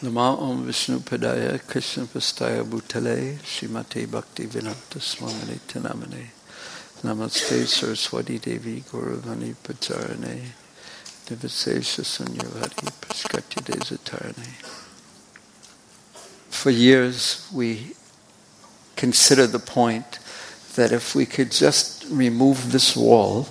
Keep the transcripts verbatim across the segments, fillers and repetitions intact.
Nama Om Vishnu Padaya Krishna Pastaya Bhutale Srimate Bhakti Vinata Swamini Tinamane Namaste Saraswati Devi Gauravani Pacharane Devasesha Sunyavadi Praskatya Desatarane. For years we consider the point that if we could just remove this wall,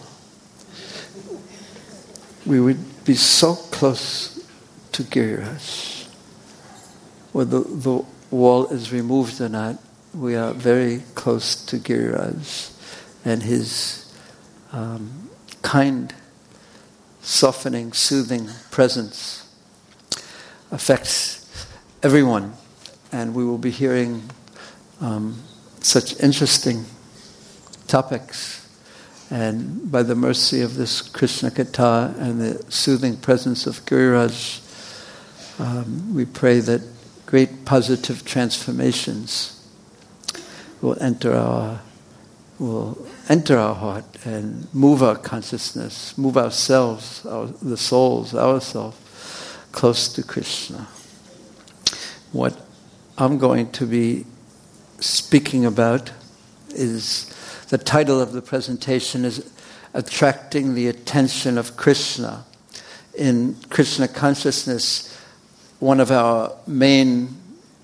we would be so close to Giriraj. Whether the wall is removed or not, we are very close to Giriraj, and his um, kind, softening, soothing presence affects everyone. And we will be hearing um, such interesting topics. And by the mercy of this Krishna Katha and the soothing presence of Giriraj, um, we pray that great positive transformations will enter our will enter our heart and move our consciousness, move ourselves, our, the souls, ourselves, close to Krishna. What I'm going to be speaking about is, the title of the presentation is Attracting the Attention of Krishna. In Krishna consciousness, one of our main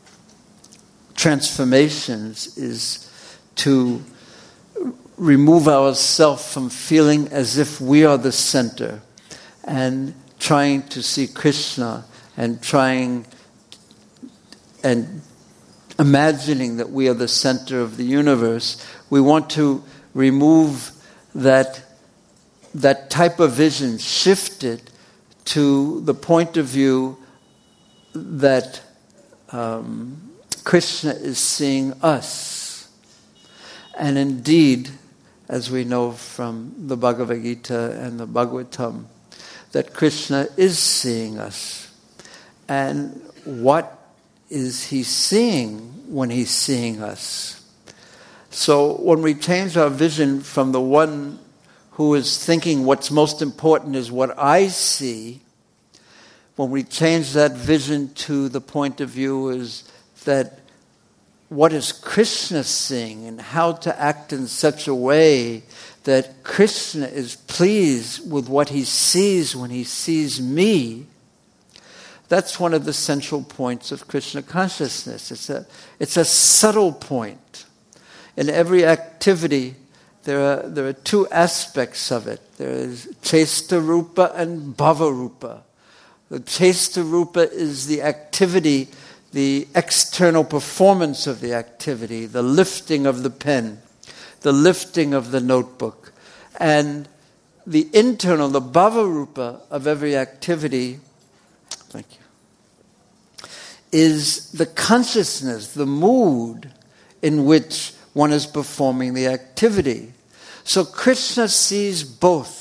transformations is to remove ourselves from feeling as if we are the center and trying to see Krishna and trying and imagining that we are the center of the universe. We want to remove that, that type of vision, shift it to the point of view that um, Krishna is seeing us. And indeed, as we know from the Bhagavad Gita and the Bhagavatam, that Krishna is seeing us. And what is he seeing when he's seeing us? So when we change our vision from the one who is thinking what's most important is what I see, when we change that vision to the point of view is that what is Krishna seeing and how to act in such a way that Krishna is pleased with what he sees when he sees me, that's one of the central points of Krishna consciousness. It's a, it's a subtle point. In every activity, there are, there are two aspects of it. There is Chesta Rupa and Bhava Rupa. The Chesta Rupa is the activity, the external performance of the activity, the lifting of the pen, the lifting of the notebook. And the internal, the Bhava Rupa of every activity, thank you, is the consciousness, the mood in which one is performing the activity. So Krishna sees both.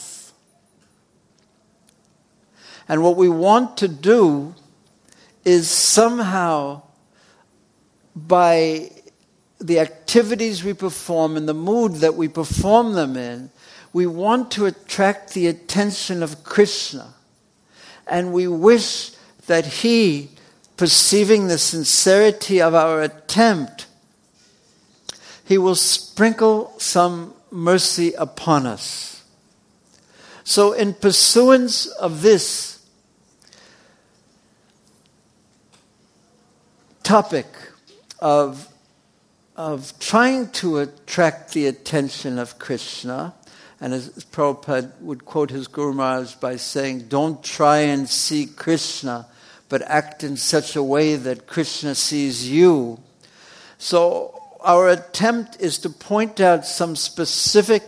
And what we want to do is somehow, by the activities we perform and the mood that we perform them in, we want to attract the attention of Krishna. And we wish that he, perceiving the sincerity of our attempt, he will sprinkle some mercy upon us. So in pursuance of this topic of, of trying to attract the attention of Krishna, and as Prabhupada would quote his Guru Maharaj by saying, don't try and see Krishna, but act in such a way that Krishna sees you. So our attempt is to point out some specific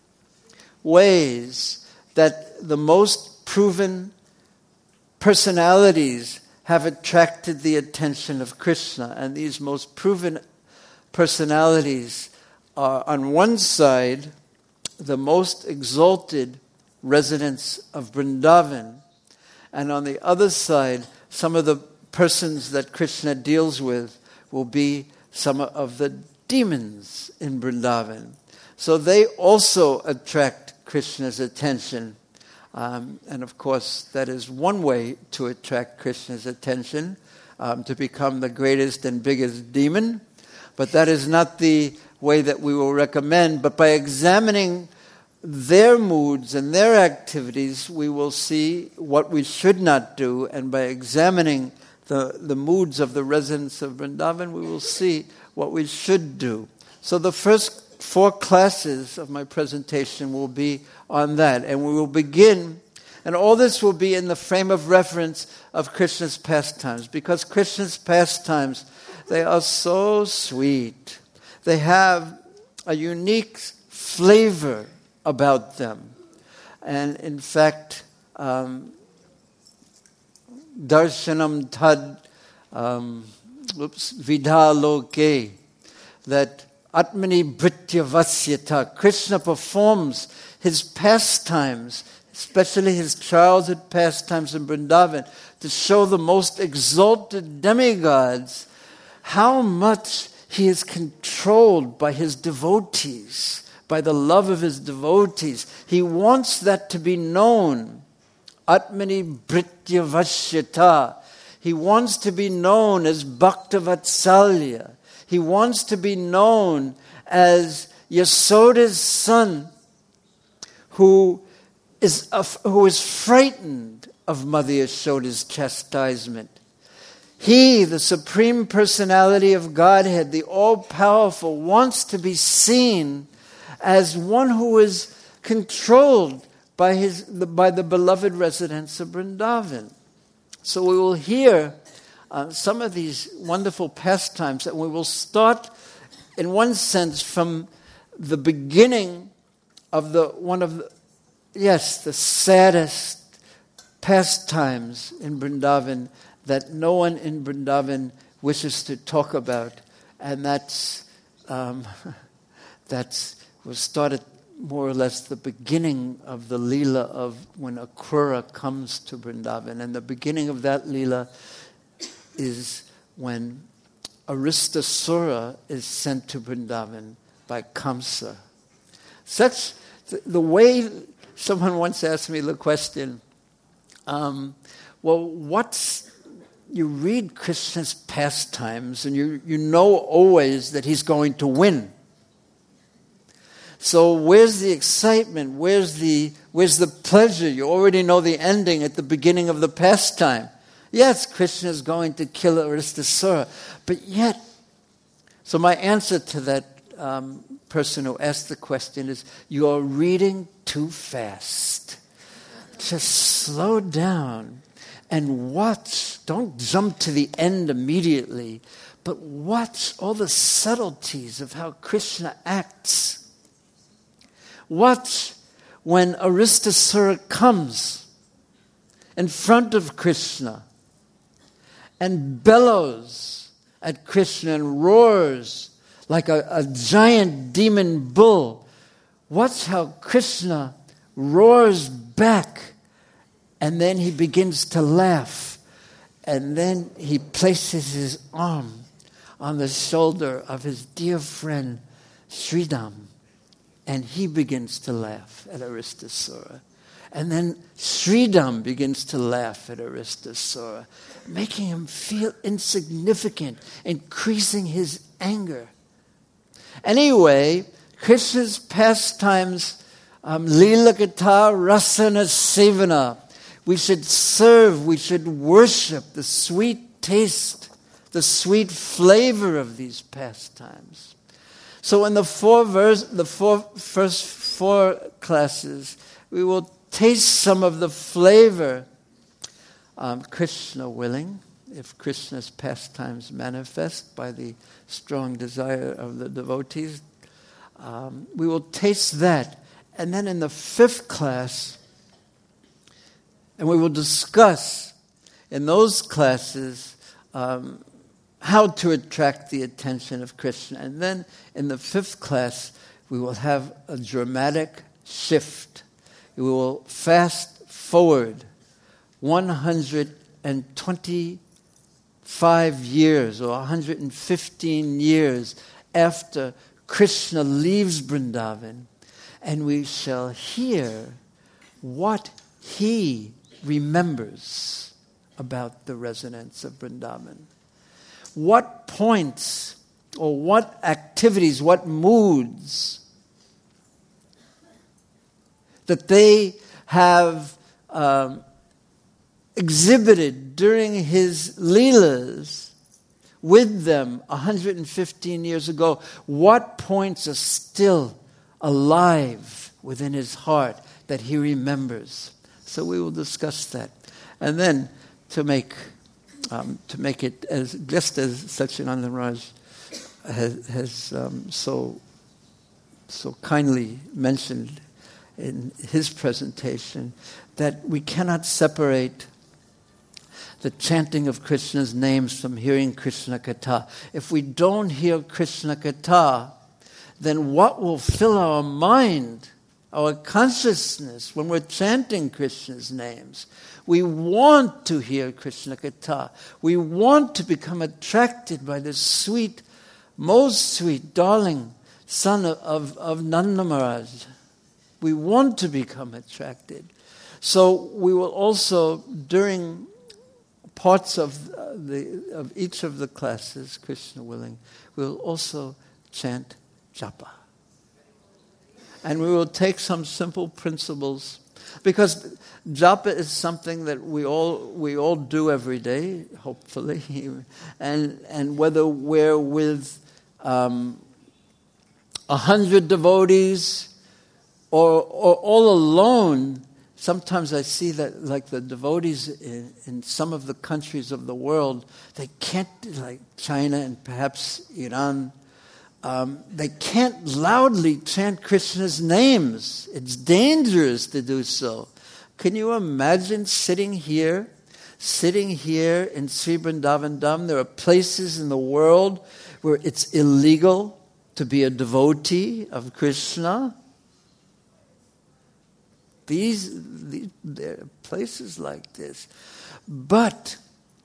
ways that the most proven personalities have attracted the attention of Krishna. And these most proven personalities are, on one side, the most exalted residents of Vrindavan, and on the other side, some of the persons that Krishna deals with will be some of the demons in Vrindavan. So they also attract Krishna's attention. Um, and of course, that is one way to attract Krishna's attention. um, to become the greatest and biggest demon. But that is not the way that we will recommend. But by examining their moods and their activities, we will see what we should not do. And by examining the, the moods of the residents of Vrindavan, we will see what we should do. So the first four classes of my presentation will be on that. And we will begin, and all this will be in the frame of reference of Krishna's pastimes, because Krishna's pastimes, they are so sweet. They have a unique flavor about them. And in fact, um, darshanam tad um, oops, vidha loke, that atmani britya vasyata, Krishna performs his pastimes, especially his childhood pastimes in Vrindavan, to show the most exalted demigods how much he is controlled by his devotees, by the love of his devotees. He wants that to be known. Atmani britya vashyata. He wants to be known as Bhakta Vatsalya. He wants to be known as Yasoda's son, who is who is frightened of Mother Yashoda's chastisement. He, the Supreme Personality of Godhead, the All-Powerful, wants to be seen as one who is controlled by his by the beloved residents of Vrindavan. So we will hear uh, some of these wonderful pastimes, and we will start, in one sense, from the beginning of the one of the, yes, the saddest pastimes in Vrindavan that no one in Vrindavan wishes to talk about, and that's um, that's was started more or less the beginning of the Leela of when Akrura comes to Vrindavan. And the beginning of that Leela is when Aristasura is sent to Vrindavan by Kamsa. Such, the, the way, someone once asked me the question, um, well, what's, you read Krishna's pastimes and you, you know always that he's going to win. So where's the excitement? Where's the where's the pleasure? You already know the ending at the beginning of the pastime. Yes, Krishna is going to kill Aristasura, but yet, so my answer to that um, person who asked the question is, you are reading too fast. Just slow down and watch. Don't jump to the end immediately, but watch all the subtleties of how Krishna acts. Watch when Aristasura comes in front of Krishna and bellows at Krishna and roars like a, a giant demon bull. Watch how Krishna roars back, and then he begins to laugh, and then he places his arm on the shoulder of his dear friend Sridham. And he begins to laugh at Aristasura. And then Sridham begins to laugh at Aristasura, making him feel insignificant, increasing his anger. Anyway, Krishna's pastimes, um, Leela Katha Rasana Sevana. We should serve, we should worship the sweet taste, the sweet flavor of these pastimes. So in the four verse, the four, first four classes, we will taste some of the flavor, um, Krishna willing, if Krishna's pastimes manifest by the strong desire of the devotees. Um, we will taste that. And then in the fifth class, and we will discuss in those classes um, how to attract the attention of Krishna. And then in the fifth class, we will have a dramatic shift. We will fast forward one hundred twenty-five years or one hundred fifteen years after Krishna leaves Vrindavan, and we shall hear what he remembers about the resonance of Vrindavan? What points or what activities, what moods that they have um, exhibited during his Leelas with them one hundred fifteen years ago, what points are still alive within his heart that he remembers? So we will discuss that. And then to make um, to make it as just as Satchidananda Raj has, has um, so so kindly mentioned in his presentation, that we cannot separate the chanting of Krishna's names from hearing Krishna Katha. If we don't hear Krishna Katha, then what will fill our mind, our consciousness, when we're chanting Krishna's names? We want to hear Krishna Katha. We want to become attracted by this sweet, most sweet, darling son of, of, of Nanda Maharaj. We want to become attracted. So we will also, during parts of the of each of the classes, Krishna willing, we will also chant japa. And we will take some simple principles, because japa is something that we all we all do every day, hopefully, and and whether we're with um, a hundred devotees or or all alone. Sometimes I see that, like the devotees in, in some of the countries of the world, they can't, like China and perhaps Iran, um, they can't loudly chant Krishna's names. It's dangerous to do so. Can you imagine sitting here, sitting here in Sri Vrindavan Dham? There are places in the world where it's illegal to be a devotee of Krishna. These, these there are places like this. But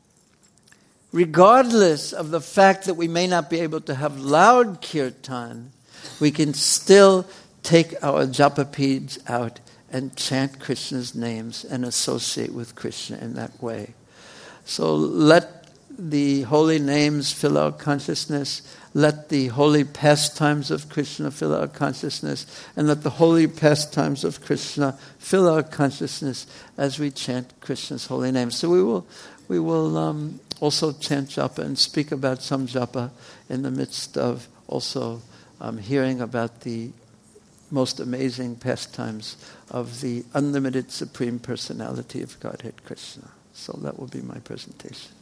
regardless of the fact that we may not be able to have loud kirtan, we can still take our japapeeds out and chant Krishna's names and associate with Krishna in that way. So let the holy names fill our consciousness. Let the holy pastimes of Krishna fill our consciousness, and let the holy pastimes of Krishna fill our consciousness as we chant Krishna's holy name. So we will, we will um, also chant japa and speak about some japa in the midst of also um, hearing about the most amazing pastimes of the unlimited Supreme Personality of Godhead Krishna. So that will be my presentation.